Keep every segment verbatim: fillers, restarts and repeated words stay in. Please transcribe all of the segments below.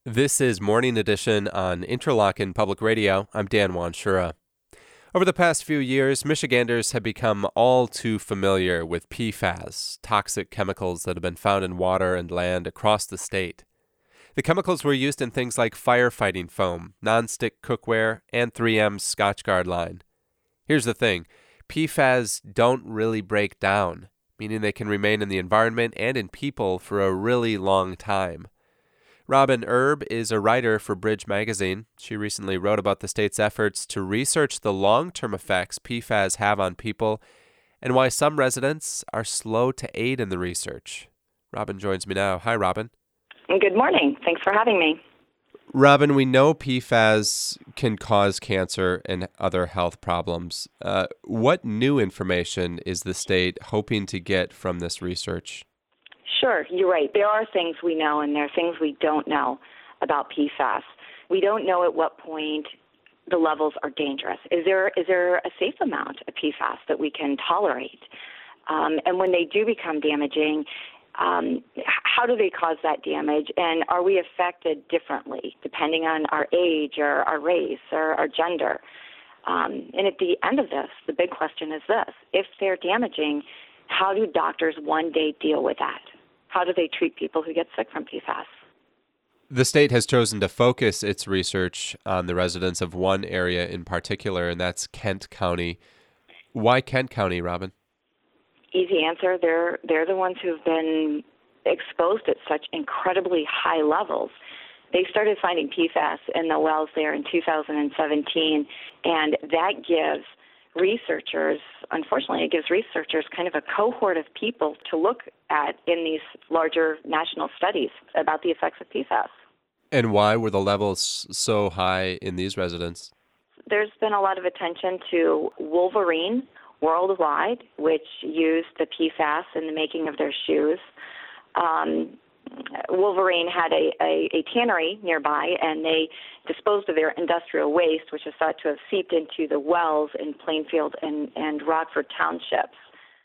This is Morning Edition on Interlochen Public Radio. I'm Dan Wanshura. Over the past few years, Michiganders have become all too familiar with P FAS, toxic chemicals that have been found in water and land across the state. The chemicals were used in things like firefighting foam, nonstick cookware, and three M's Scotchgard line. Here's the thing, P FAS don't really break down, meaning they can remain in the environment and in people for a really long time. Robin Erb is a writer for Bridge Magazine. She recently wrote about the state's efforts to research the long-term effects P FAS have on people and why some residents are slow to aid in the research. Robin joins me now. Hi, Robin. Good morning. Thanks for having me. Robin, we know P FAS can cause cancer and other health problems. Uh, what new information is the state hoping to get from this research? Sure, you're right. There are things we know and there are things we don't know about P FAS. We don't know at what point the levels are dangerous. Is there is there a safe amount of P FAS that we can tolerate? Um, and when they do become damaging, um, how do they cause that damage? And are we affected differently depending on our age or our race or our gender? Um, and at the end of this, the big question is this. If they're damaging, how do doctors one day deal with that? How do they treat people who get sick from P FAS? The state has chosen to focus its research on the residents of one area in particular, and that's Kent County. Why Kent County, Robin? Easy answer. They're, they're the ones who've been exposed at such incredibly high levels. They started finding P FAS in the wells there in two thousand seventeen, and that gives researchers, unfortunately, it gives researchers kind of a cohort of people to look at in these larger national studies about the effects of P FAS. And why were the levels so high in these residents? There's been a lot of attention to Wolverine worldwide, which used the P FAS in the making of their shoes. Um, Wolverine had a, a, a tannery nearby, and they disposed of their industrial waste, which is thought to have seeped into the wells in Plainfield and, and Rockford townships.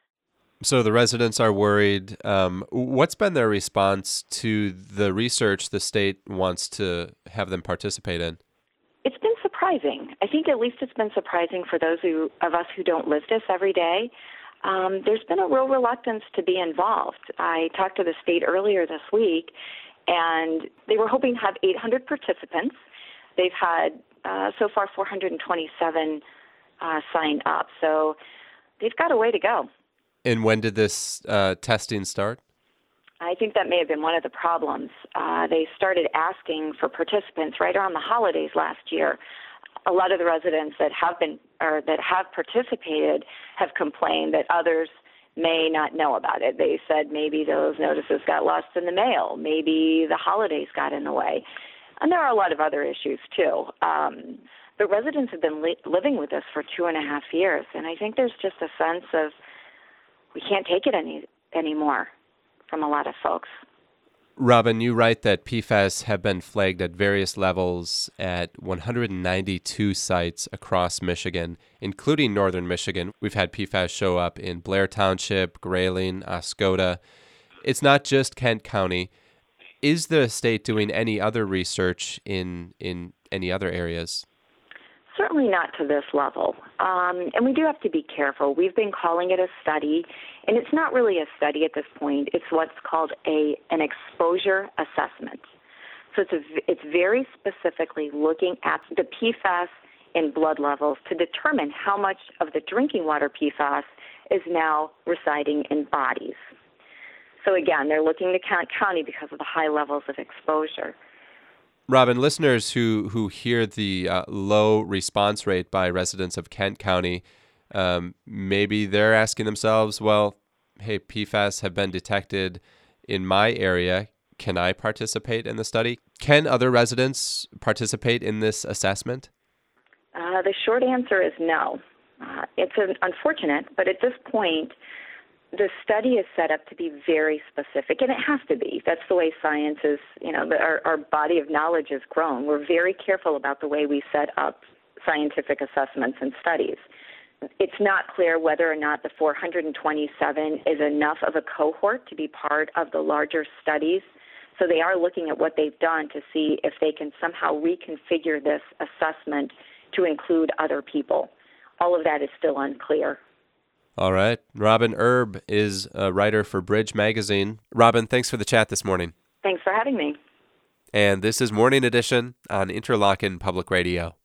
So the residents are worried. Um, what's been their response to the research the state wants to have them participate in? It's been surprising. I think at least it's been surprising for those who, of us who don't live this every day. Um, there's been a real reluctance to be involved. I talked to the state earlier this week, and they were hoping to have eight hundred participants. They've had uh, so far four hundred twenty-seven uh, sign up, so they've got a way to go. And when did this uh, testing start? I think that may have been one of the problems. Uh, they started asking for participants right around the holidays last year. A lot of the residents that have been or that have participated have complained that others may not know about it. They said maybe those notices got lost in the mail, maybe the holidays got in the way, and there are a lot of other issues too. Um, the residents have been li- living with us for two and a half years, and I think there's just a sense of we can't take it any anymore from a lot of folks. Robin, you write that P FAS have been flagged at various levels at one hundred ninety-two sites across Michigan, including northern Michigan. We've had P FAS show up in Blair Township, Grayling, Oscoda. It's not just Kent County. Is the state doing any other research in, in any other areas? Certainly not to this level. Um, and we do have to be careful. We've been calling it a study, and it's not really a study at this point. It's what's called a an exposure assessment. So it's, a, it's very specifically looking at the P FAS in blood levels to determine how much of the drinking water P FAS is now residing in bodies. So again, they're looking to Kent County because of the high levels of exposure. Robin, listeners who, who hear the uh, low response rate by residents of Kent County, um, maybe they're asking themselves, well, hey, P FAS have been detected in my area. Can I participate in the study? Can other residents participate in this assessment? Uh, the short answer is no. Uh, it's an unfortunate, but at this point, the study is set up to be very specific, and it has to be. That's the way science is, you know, our, our body of knowledge has grown. We're very careful about the way we set up scientific assessments and studies. It's not clear whether or not the four hundred twenty-seven is enough of a cohort to be part of the larger studies So they are looking at what they've done to see if they can somehow reconfigure this assessment to include other people. All of that is still unclear. All right. Robin Erb is a writer for Bridge Magazine. Robin, thanks for the chat this morning. Thanks for having me. And this is Morning Edition on Interlochen Public Radio.